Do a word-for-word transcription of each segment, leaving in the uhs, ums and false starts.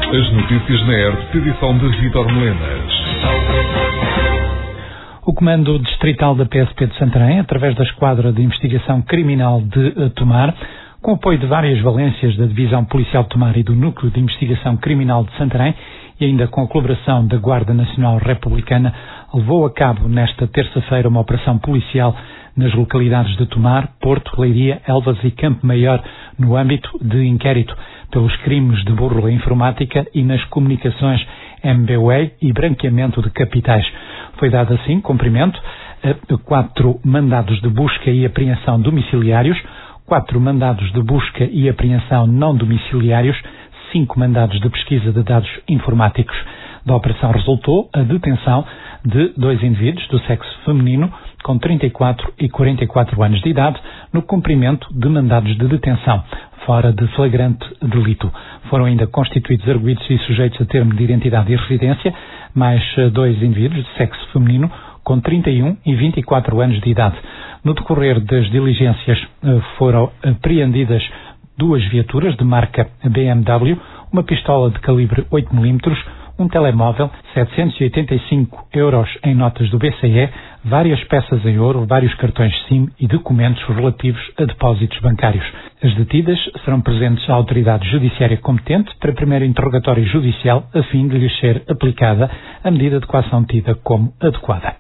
As notícias na R T P, edição de Vítor Melenas. O Comando Distrital da P S P de Santarém, através da Esquadra de Investigação Criminal de Tomar, com apoio de várias valências da Divisão Policial de Tomar e do Núcleo de Investigação Criminal de Santarém, e ainda com a colaboração da Guarda Nacional Republicana, levou a cabo nesta terça-feira uma operação policial nas localidades de Tomar, Porto, Leiria, Elvas e Campo Maior, no âmbito de inquérito pelos crimes de burla informática e nas comunicações M B W A e branqueamento de capitais. Foi dado assim cumprimento a quatro mandados de busca e apreensão domiciliários, quatro mandados de busca e apreensão não domiciliários, cinco mandados de pesquisa de dados informáticos. Da operação resultou a detenção de dois indivíduos do sexo feminino com trinta e quatro e quarenta e quatro anos de idade no cumprimento de mandados de detenção, fora de flagrante delito. Foram ainda constituídos arguidos e sujeitos a termo de identidade e residência mais dois indivíduos de sexo feminino com trinta e um e vinte e quatro anos de idade. No decorrer das diligências foram apreendidas duas viaturas de marca B M W, uma pistola de calibre oito milímetros, um telemóvel, setecentos e oitenta e cinco euros em notas do B C E, várias peças em ouro, vários cartões SIM e documentos relativos a depósitos bancários. As detidas serão presentes à autoridade judiciária competente para primeiro interrogatório judicial, a fim de lhes ser aplicada a medida de coação tida como adequada.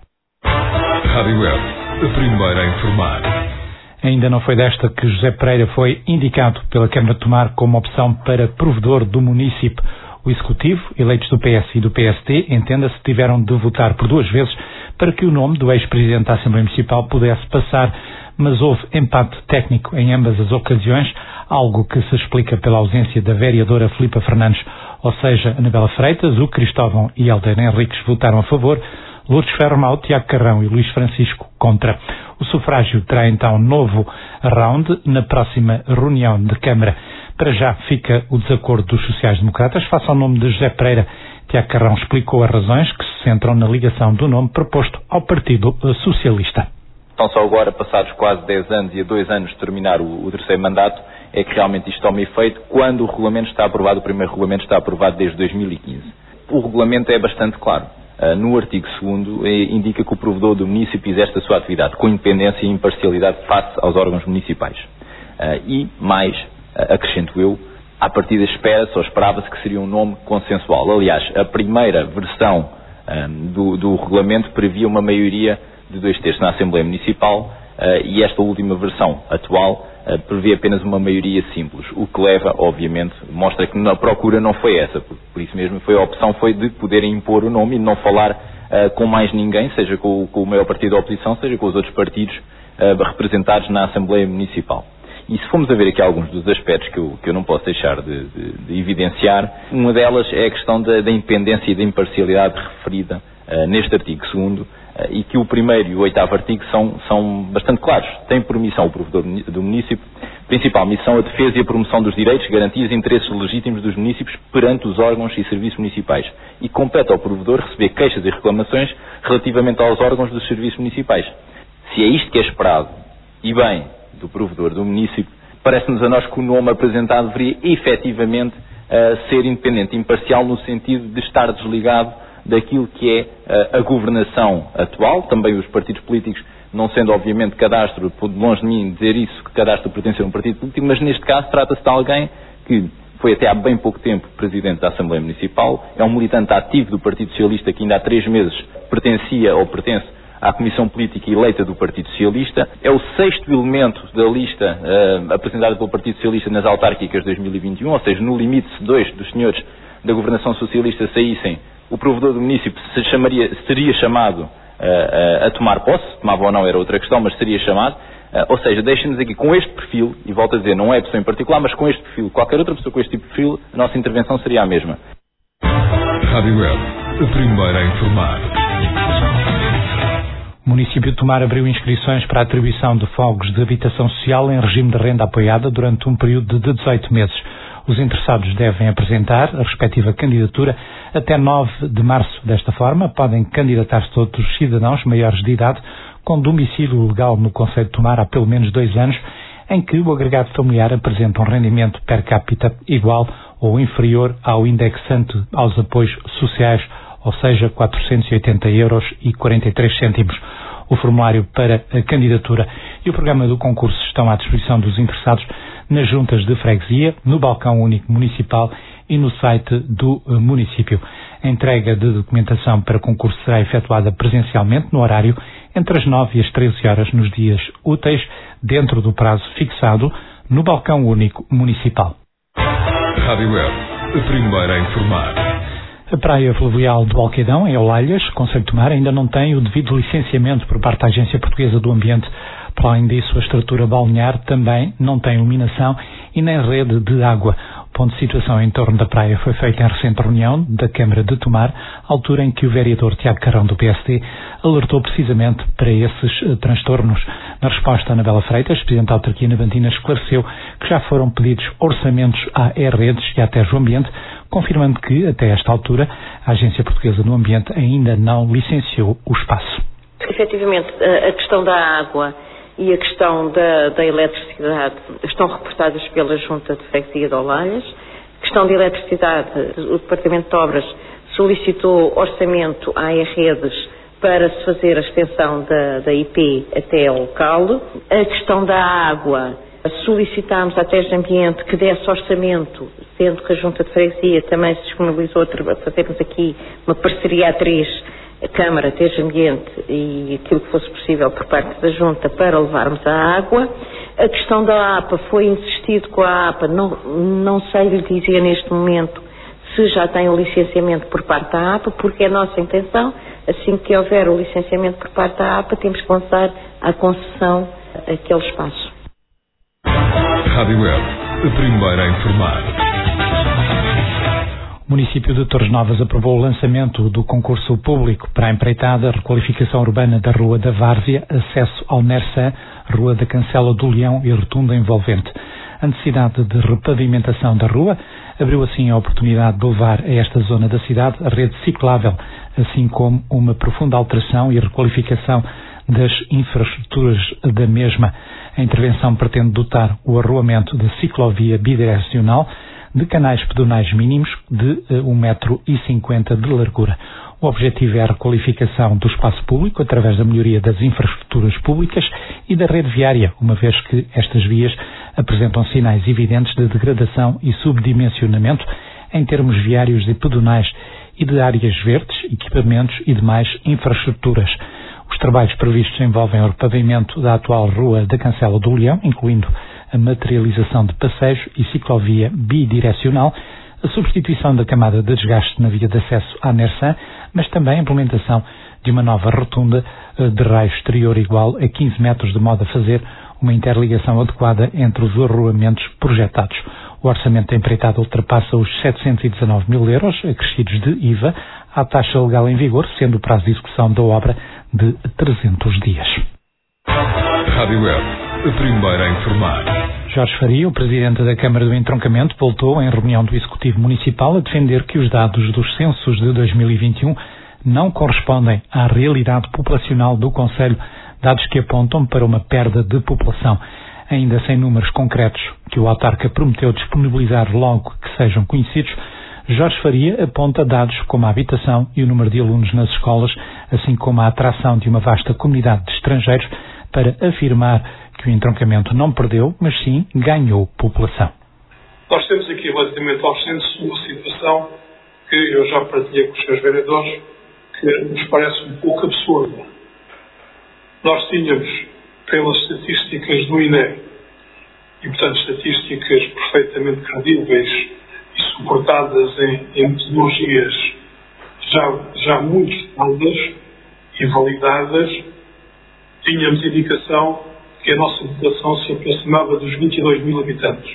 Rádio Web, a primeira a informar. Ainda não foi desta que José Pereira foi indicado pela Câmara de Tomar como opção para provedor do município. O Executivo, eleitos do P S e do P S D, entenda-se, tiveram de votar por duas vezes para que o nome do ex-presidente da Assembleia Municipal pudesse passar, mas houve empate técnico em ambas as ocasiões, algo que se explica pela ausência da vereadora Filipa Fernandes, ou seja, Anabela Freitas, o Cristóvão e Helder Henriques votaram a favor, Lourdes Ferro, Tiago Carrão e Luís Francisco contra. O sufrágio terá então novo round na próxima reunião de Câmara. Para já fica o desacordo dos sociais-democratas face ao nome de José Pereira. Tiago Carrão explicou as razões que se centram na ligação do nome proposto ao Partido Socialista. Então só agora, passados quase dez anos e a dois anos de terminar o, o terceiro mandato, é que realmente isto toma efeito quando o regulamento está aprovado, o primeiro regulamento está aprovado desde dois mil e quinze. O regulamento é bastante claro. Uh, no artigo segundo eh, indica que o provedor do município exerce a sua atividade com independência e imparcialidade face aos órgãos municipais. Uh, e, mais, uh, acrescento eu, à partida espera-se ou esperava-se que seria um nome consensual. Aliás, a primeira versão um, do, do regulamento previa uma maioria de dois terços na Assembleia Municipal uh, e esta última versão atual uh, prevê apenas uma maioria simples, o que leva, obviamente, mostra que a procura não foi essa, por, por isso mesmo foi a opção foi de poderem impor o nome e não falar uh, com mais ninguém, seja com, com o maior partido da oposição, seja com os outros partidos uh, representados na Assembleia Municipal. E se formos a ver aqui alguns dos aspectos que eu, que eu não posso deixar de, de, de evidenciar, uma delas é a questão da, da independência e da imparcialidade referida uh, neste artigo segundo, uh, e que o primeiro e o oitavo artigo são, são bastante claros. Tem por missão o provedor do município, principal missão a defesa e a promoção dos direitos, garantias e interesses legítimos dos municípios perante os órgãos e serviços municipais. E compete ao provedor receber queixas e reclamações relativamente aos órgãos dos serviços municipais. Se é isto que é esperado, e bem, do provedor do município, parece-nos a nós que o nome apresentado deveria efetivamente uh, ser independente, imparcial no sentido de estar desligado daquilo que é uh, a governação atual, também os partidos políticos, não sendo obviamente cadastro, de longe de mim dizer isso, que cadastro pertence a um partido político, mas neste caso trata-se de alguém que foi até há bem pouco tempo Presidente da Assembleia Municipal, é um militante ativo do Partido Socialista que ainda há três meses pertencia ou pertence à Comissão Política eleita do Partido Socialista, é o sexto elemento da lista uh, apresentada pelo Partido Socialista nas autárquicas de dois mil e vinte e um, ou seja, no limite se dois dos senhores da governação socialista saíssem, o provedor do município se chamaria, seria chamado uh, uh, a tomar posse, tomava ou não era outra questão, mas seria chamado, uh, ou seja, deixem-nos aqui com este perfil, e volto a dizer, não é a pessoa em particular, mas com este perfil, qualquer outra pessoa com este tipo de perfil, a nossa intervenção seria a mesma. Rádio Web, a primeira a informar. O município de Tomar abriu inscrições para a atribuição de fogos de habitação social em regime de renda apoiada durante um período de dezoito meses. Os interessados devem apresentar a respectiva candidatura até nove de março. Desta forma, podem candidatar-se todos os cidadãos maiores de idade com domicílio legal no concelho de Tomar há pelo menos dois anos, em que o agregado familiar apresenta um rendimento per capita igual ou inferior ao indexante aos apoios sociais, ou seja, quatrocentos e oitenta euros e quarenta e três cêntimos. O formulário para a candidatura e o programa do concurso estão à disposição dos interessados nas juntas de freguesia, no balcão único municipal e no site do município. A entrega de documentação para concurso será efetuada presencialmente no horário entre as nove e as treze horas nos dias úteis, dentro do prazo fixado, no balcão único municipal. Rádio Web, a primeira a informar. A praia fluvial do Alqueidão, em Olalhas, concelho de Tomar, ainda não tem o devido licenciamento por parte da Agência Portuguesa do Ambiente. Para além disso, a estrutura balnear também não tem iluminação e nem rede de água. O ponto de situação em torno da praia foi feito em recente reunião da Câmara de Tomar, altura em que o vereador Tiago Carrão, do P S D, alertou precisamente para esses uh, transtornos. Na resposta, Anabela Freitas, presidente da autarquia navantina, esclareceu que já foram pedidos orçamentos à E-Redes e à Tejo Ambiente, confirmando que, até esta altura, a Agência Portuguesa do Ambiente ainda não licenciou o espaço. Efetivamente, a questão da água e a questão da, da eletricidade estão reportadas pela Junta de Freguesia de Olalhas. A questão da eletricidade, o Departamento de Obras solicitou orçamento à E-Redes para se fazer a extensão da, da I P até ao local. A questão da água, solicitámos à Tejo Ambiente que desse orçamento, sendo que a Junta de Freguesia também se disponibilizou a fazermos aqui uma parceria a três, a Câmara, Tejo Ambiente e aquilo que fosse possível por parte da Junta para levarmos a água. A questão da A P A, foi insistido com a A P A, não, não sei lhe dizer neste momento se já tem o licenciamento por parte da A P A, porque é a nossa intenção, assim que houver o licenciamento por parte da A P A, temos que lançar a concessão àquele espaço. Rádio Web, a primeira a informar. O município de Torres Novas aprovou o lançamento do concurso público para a empreitada requalificação urbana da Rua da Várzea, acesso ao Nersan, Rua da Cancela do Leão e rotunda envolvente. A necessidade de repavimentação da rua abriu assim a oportunidade de levar a esta zona da cidade a rede ciclável, assim como uma profunda alteração e requalificação das infraestruturas da mesma. A intervenção pretende dotar o arruamento de ciclovia bidirecional de canais pedonais mínimos de um metro e cinquenta de largura. O objetivo é a requalificação do espaço público através da melhoria das infraestruturas públicas e da rede viária, uma vez que estas vias apresentam sinais evidentes de degradação e subdimensionamento em termos viários e pedonais e de áreas verdes, equipamentos e demais infraestruturas. Os trabalhos previstos envolvem o repavimento da atual Rua da Cancela do Leão, incluindo a materialização de passeios e ciclovia bidirecional, a substituição da camada de desgaste na via de acesso à Nersan, mas também a implementação de uma nova rotunda de raio exterior igual a quinze metros, de modo a fazer uma interligação adequada entre os arruamentos projetados. O orçamento da empreitada ultrapassa os setecentos e dezanove mil euros, acrescidos de I V A, à taxa legal em vigor, sendo o prazo de execução da obra de trezentos dias. Rádio Web, a primeira a informar. Jorge Faria, o presidente da Câmara do Entroncamento, voltou em reunião do Executivo Municipal a defender que os dados dos censos de dois mil e vinte e um não correspondem à realidade populacional do concelho, dados que apontam para uma perda de população. Ainda sem números concretos que o autarca prometeu disponibilizar logo que sejam conhecidos, Jorge Faria aponta dados como a habitação e o número de alunos nas escolas, assim como a atração de uma vasta comunidade de estrangeiros, para afirmar que o entroncamento não perdeu, mas sim ganhou população. Nós temos aqui, relativamente aos censos, uma situação que eu já partilhei com os seus vereadores, que nos parece um pouco absurda. Nós tínhamos, pelas estatísticas do I N E, e portanto estatísticas perfeitamente credíveis e suportadas em, em metodologias já, já muito estudadas e validadas, tínhamos indicação que a nossa população se aproximava dos vinte e dois mil habitantes.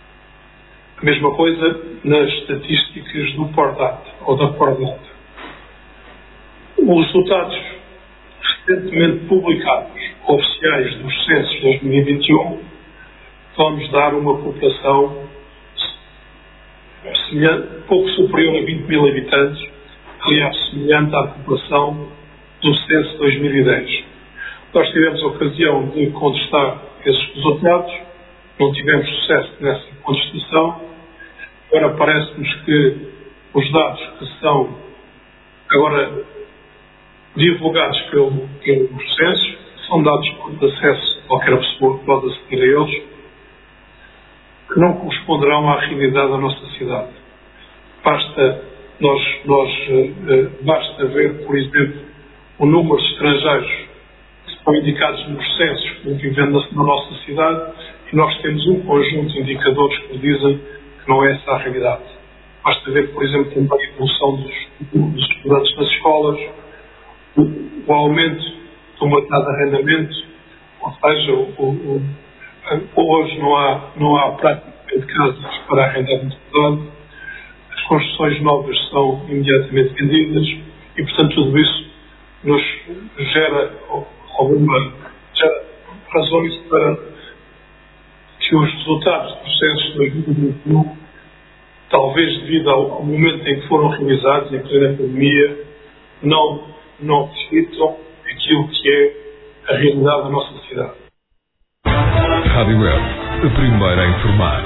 A mesma coisa nas estatísticas do Pordat, ou da Pordat. Os resultados recentemente publicados, oficiais dos censos de dois mil e vinte e um, vão-nos dar uma população semelhante, pouco superior a vinte mil habitantes, aliás, semelhante à população do censo de dois mil e dez. Nós tivemos a ocasião de contestar esses resultados não tivemos sucesso nessa contestação. Agora parece-nos que os dados que são agora divulgados pelo, pelo censo são dados de acesso a qualquer pessoa que pode aceder a eles, que não corresponderão à realidade da nossa cidade. Basta, nós, nós, uh, basta ver, por exemplo, o número de estrangeiros que estão indicados nos censos que vivem na, na nossa cidade, e nós temos um conjunto de indicadores que dizem que não é essa a realidade. Basta ver, por exemplo, também a evolução dos, dos estudantes nas escolas, o, o aumento do mercado de arrendamento, ou seja, o, o, o, hoje não há, não há praticamente casas para arrendar no cidade, as construções novas são imediatamente vendidas e, portanto, tudo isso nos gera alguma gera razões para que os resultados dos censos de dois mil e vinte e um, talvez devido ao, ao momento em que foram realizados, em plena pandemia, não, não reflitam aquilo que é a realidade da nossa cidade. Rádio Web, a primeira a informar.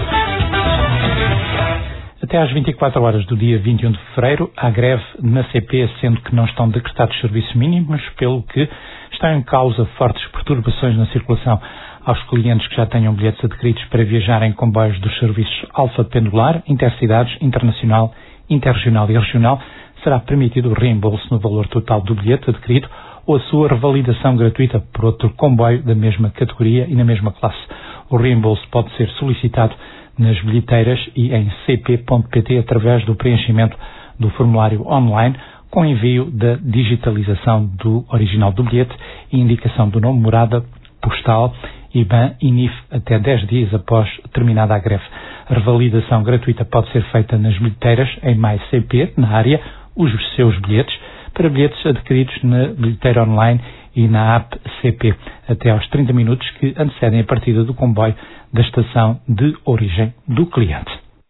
Até às vinte e quatro horas do dia vinte e um de fevereiro, há greve na C P, sendo que não estão decretados serviços mínimos, pelo que estão em causa fortes perturbações na circulação. Aos clientes que já tenham bilhetes adquiridos para viajar em comboios dos serviços Alfa Pendular, Intercidades, Internacional, Interregional e Regional, será permitido o reembolso no valor total do bilhete adquirido ou a sua revalidação gratuita por outro comboio da mesma categoria e na mesma classe. O reembolso pode ser solicitado nas bilheteiras e em c p ponto p t através do preenchimento do formulário online, com envio da digitalização do original do bilhete e indicação do nome, morada, postal, I B A N e N I F até dez dias após terminada a greve. A revalidação gratuita pode ser feita nas bilheteiras em Mais C P, na área, os seus bilhetes, para bilhetes adquiridos na bilheteira online e na app C P, até aos trinta minutos que antecedem a partida do comboio da estação de origem do cliente.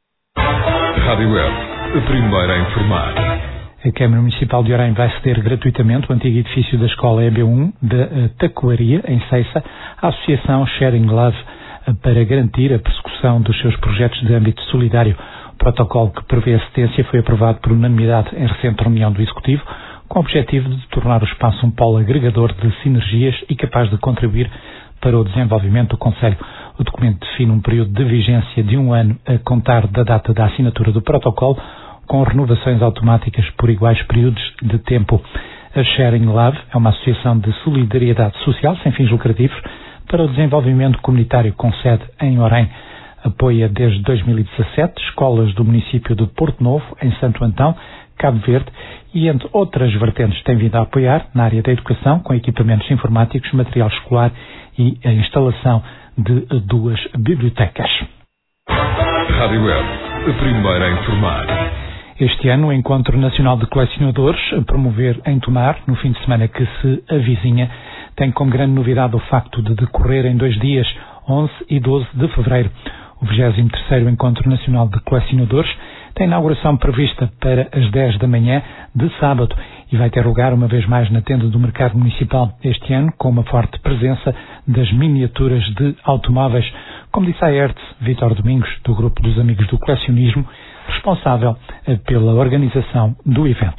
Rádio Web, a primeira a informar. A Câmara Municipal de Orem vai ceder gratuitamente o antigo edifício da Escola E B um da Taquaria, em Ceiça, à Associação Sharing Love, para garantir a persecução dos seus projetos de âmbito solidário. O protocolo que prevê a cedência foi aprovado por unanimidade em recente reunião do Executivo, com o objetivo de tornar o espaço um polo agregador de sinergias e capaz de contribuir para o desenvolvimento do concelho. O documento define um período de vigência de um ano a contar da data da assinatura do protocolo, com renovações automáticas por iguais períodos de tempo. A Sharing Love é uma associação de solidariedade social sem fins lucrativos para o desenvolvimento comunitário com sede em Orem. Apoia desde dois mil e dezassete escolas do município de Porto Novo, em Santo Antão, Cabo Verde, e entre outras vertentes tem vindo a apoiar na área da educação, com equipamentos informáticos, material escolar e a instalação de duas bibliotecas. Rádio Web, a primeira a informar. Este ano, o Encontro Nacional de Colecionadores, a promover em Tomar, no fim de semana que se avizinha, tem como grande novidade o facto de decorrer em dois dias, onze e doze de fevereiro. O vigésimo terceiro Encontro Nacional de Colecionadores tem inauguração prevista para as dez da manhã de sábado e vai ter lugar uma vez mais na tenda do Mercado Municipal este ano, com uma forte presença das miniaturas de automóveis, como disse a Hertz Vítor Domingos, do Grupo dos Amigos do Colecionismo, responsável pela organização do evento.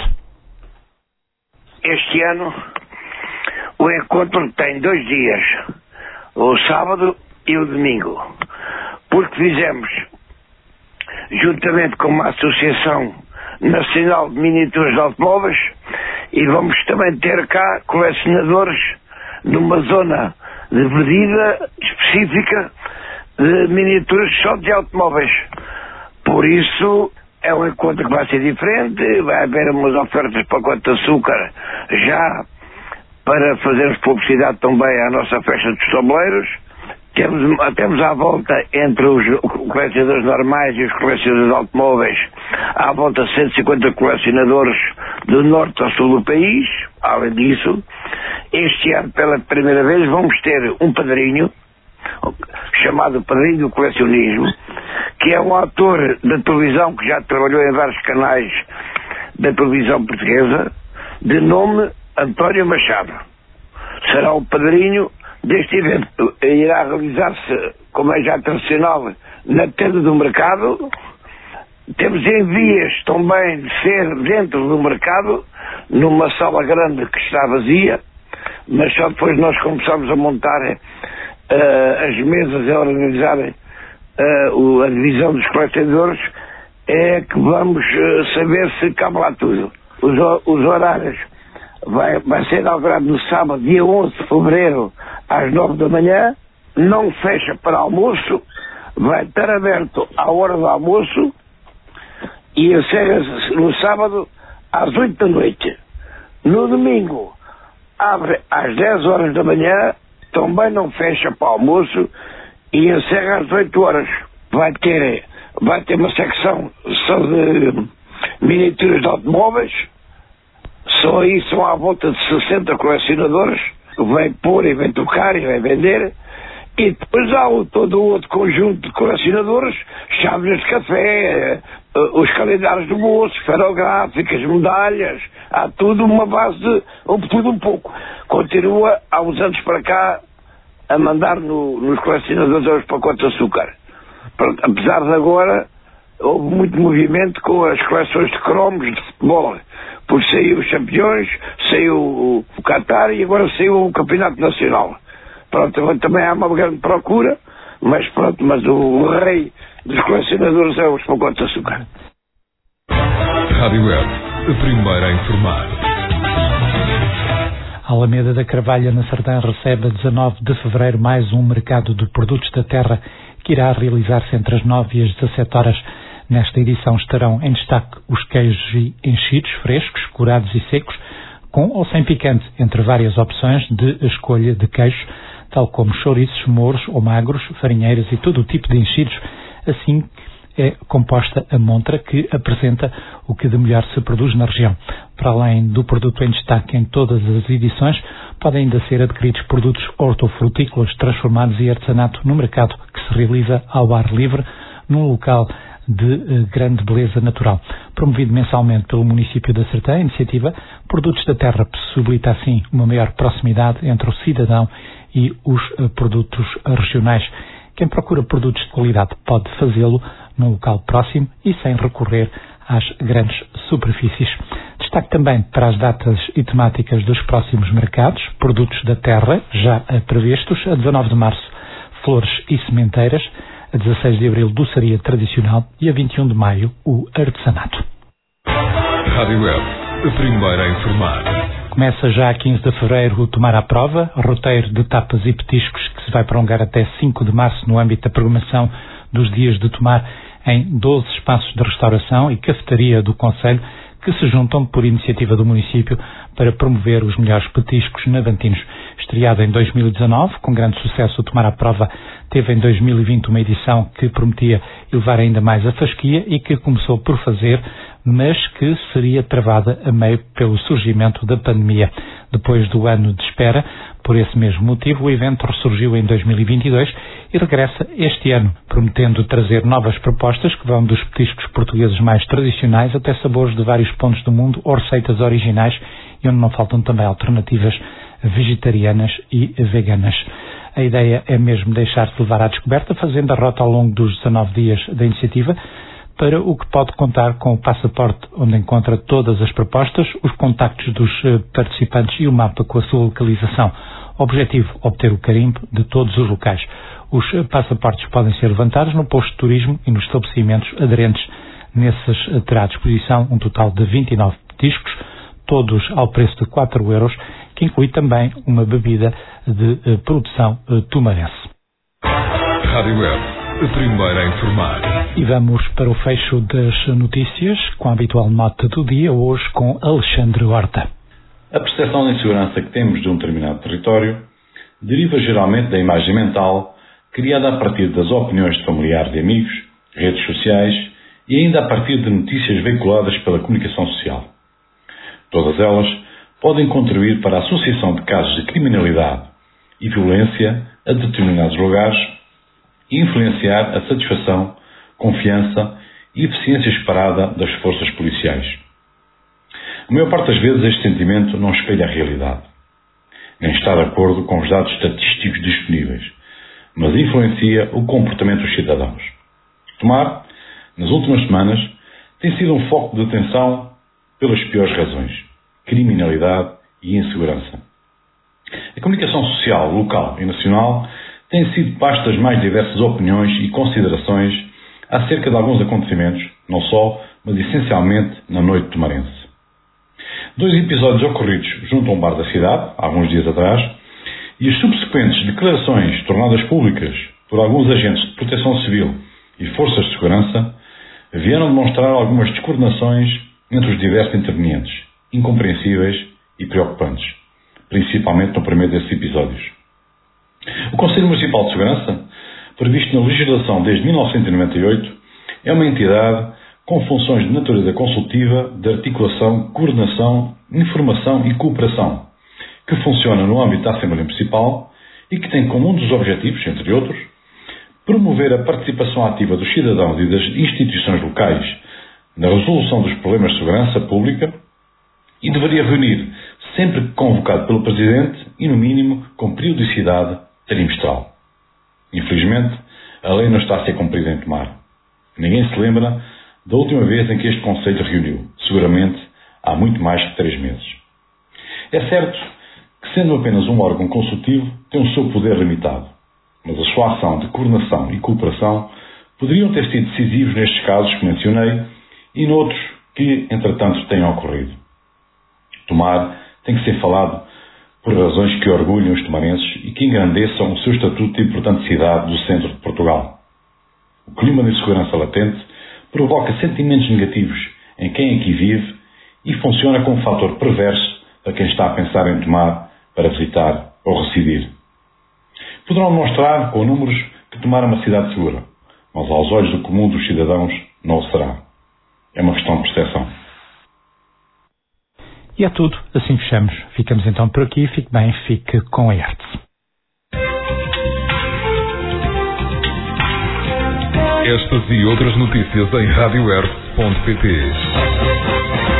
Este ano o encontro tem dois dias, o sábado e o domingo, porque fizemos, juntamente com uma Associação Nacional de Miniaturas de Automóveis, e vamos também ter cá colecionadores numa zona de medida específica de miniaturas só de automóveis. Por isso, é um encontro que vai ser diferente, vai haver umas ofertas de pacote de açúcar já para fazermos publicidade também à nossa festa dos tabuleiros. Temos, temos à volta, entre os colecionadores normais e os colecionadores de automóveis, à volta de cento e cinquenta colecionadores do norte ao sul do país. Além disso, este ano, pela primeira vez, vamos ter um padrinho, chamado Padrinho do Colecionismo, que é um ator da televisão que já trabalhou em vários canais da televisão portuguesa, de nome António Machado. Será o padrinho deste evento. Irá realizar-se como é já tradicional, na tenda do mercado. Temos envias também de ser dentro do mercado, numa sala grande que está vazia, mas só depois nós começamos a montar uh, as mesas e a organizar uh, a divisão dos coletadores, é que vamos uh, saber se cabe lá tudo. Os, os horários vai, vai ser inaugurado no sábado, dia onze de fevereiro, às nove da manhã, não fecha para almoço, vai estar aberto à hora do almoço e encerra-se no sábado às oito da noite. No domingo abre às dez horas da manhã, também não fecha para almoço e encerra às oito horas. Vai ter, vai ter uma secção só de miniaturas de automóveis, só aí são à volta de sessenta colecionadores, vem pôr e vem tocar e vem vender. E depois há o, todo o outro conjunto de colecionadores, chávenas de café, os calendários do bolso, esferográficas, medalhas, há tudo uma base de tudo um pouco. Continua há uns anos para cá a mandar no, nos colecionadores os pacotes de açúcar. Pronto, apesar de agora houve muito movimento com as coleções de cromos de futebol, porque saiu os campeões, saiu o, o Qatar e agora saiu o Campeonato Nacional. Pronto, também há uma grande procura, mas pronto, mas o, o rei dos colecionadores é os pacotes de açúcar. Rádio Web, a primeira a informar. A Alameda da Carvalha, na Sardã, recebe a dezanove de fevereiro mais um mercado de produtos da terra que irá realizar-se entre as nove e as dezassete horas. Nesta edição estarão em destaque os queijos e enchidos frescos, curados e secos, com ou sem picante, entre várias opções de escolha de queijos, tal como chouriços, mouros ou magros, farinheiras e todo o tipo de enchidos. Assim é composta a montra, que apresenta o que de melhor se produz na região. Para além do produto em destaque em todas as edições, podem ainda ser adquiridos produtos hortofrutícolas transformados e artesanato no mercado, que se realiza ao ar livre, num local de uh, grande beleza natural. Promovido mensalmente pelo município da Sertã, a iniciativa Produtos da Terra possibilita assim uma maior proximidade entre o cidadão e os uh, produtos regionais. Quem procura produtos de qualidade pode fazê-lo num local próximo e sem recorrer às grandes superfícies. Destaque também para as datas e temáticas dos próximos mercados: Produtos da Terra, já uh, previstos, a dezanove de março, Flores e Sementeiras, a dezasseis de abril, Doçaria Tradicional e a vinte e um de maio, o Artesanato. Rádio Web, a primeira a informar. Começa já a quinze de fevereiro o Tomar à Prova, roteiro de tapas e petiscos que se vai prolongar até cinco de março no âmbito da programação dos dias de Tomar em doze espaços de restauração e cafetaria do concelho, que se juntam por iniciativa do município para promover os melhores petiscos navantinos. Estreado em dois mil e dezanove, com grande sucesso, o Tomar à Prova teve em dois mil e vinte uma edição que prometia elevar ainda mais a fasquia e que começou por fazer, mas que seria travada a meio pelo surgimento da pandemia. Depois do ano de espera, por esse mesmo motivo, o evento ressurgiu em dois mil e vinte e dois e regressa este ano, prometendo trazer novas propostas que vão dos petiscos portugueses mais tradicionais até sabores de vários pontos do mundo ou receitas originais, e onde não faltam também alternativas vegetarianas e veganas. A ideia é mesmo deixar-se levar à descoberta, fazendo a rota ao longo dos dezanove dias da iniciativa, para o que pode contar com o passaporte, onde encontra todas as propostas, os contactos dos participantes e o mapa com a sua localização. Objetivo: obter o carimbo de todos os locais. Os passaportes podem ser levantados no posto de turismo e nos estabelecimentos aderentes. Nesses terá à disposição um total de vinte e nove petiscos, todos ao preço de quatro euros, que inclui também uma bebida de uh, produção uh, tumarense. Rádio Web, a primeira a informar. E vamos para o fecho das notícias, com a habitual nota do dia, hoje com Alexandre Horta. A percepção de insegurança que temos de um determinado território deriva geralmente da imagem mental criada a partir das opiniões de familiares e amigos, redes sociais e ainda a partir de notícias veiculadas pela comunicação social. Todas elas podem contribuir para a associação de casos de criminalidade e violência a determinados lugares e influenciar a satisfação, confiança e eficiência esperada das forças policiais. A maior parte das vezes este sentimento não espelha a realidade, nem está de acordo com os dados estatísticos disponíveis, mas influencia o comportamento dos cidadãos. Tomar, nas últimas semanas, tem sido um foco de atenção pelas piores razões: criminalidade e insegurança. A comunicação social, local e nacional tem sido pasto das mais diversas opiniões e considerações acerca de alguns acontecimentos, não só, mas essencialmente na noite tomarense. Dois episódios ocorridos junto a um bar da cidade, há alguns dias atrás, e as subsequentes declarações tornadas públicas por alguns agentes de proteção civil e forças de segurança vieram demonstrar algumas descoordenações entre os diversos intervenientes, incompreensíveis e preocupantes, principalmente no primeiro desses episódios. O Conselho Municipal de Segurança, previsto na legislação desde mil novecentos e noventa e oito, é uma entidade com funções de natureza consultiva, de articulação, coordenação, informação e cooperação, que funciona no âmbito da Assembleia Municipal e que tem como um dos objetivos, entre outros, promover a participação ativa dos cidadãos e das instituições locais na resolução dos problemas de segurança pública e deveria reunir, sempre que convocado pelo Presidente e, no mínimo, com periodicidade trimestral. Infelizmente, a lei não está a ser cumprida em Tomar. Ninguém se lembra da última vez em que este Conselho reuniu, seguramente há muito mais que três meses. É certo que, sendo apenas um órgão consultivo, tem o seu poder limitado, mas a sua ação de coordenação e cooperação poderiam ter sido decisivos nestes casos que mencionei e noutros que, entretanto, tenham ocorrido. Tomar tem que ser falado por razões que orgulham os tomarenses e que engrandeçam o seu estatuto de importante cidade do centro de Portugal. O clima de insegurança latente provoca sentimentos negativos em quem aqui vive e funciona como um fator perverso para quem está a pensar em Tomar para visitar ou residir. Poderão demonstrar com números que Tomar é uma cidade segura, mas aos olhos do comum dos cidadãos não o será. É uma questão de percepção. E é tudo, assim fechamos. Ficamos então por aqui. Fique bem, fique com a E R T S. Estas e outras notícias em rádio r ponto p t.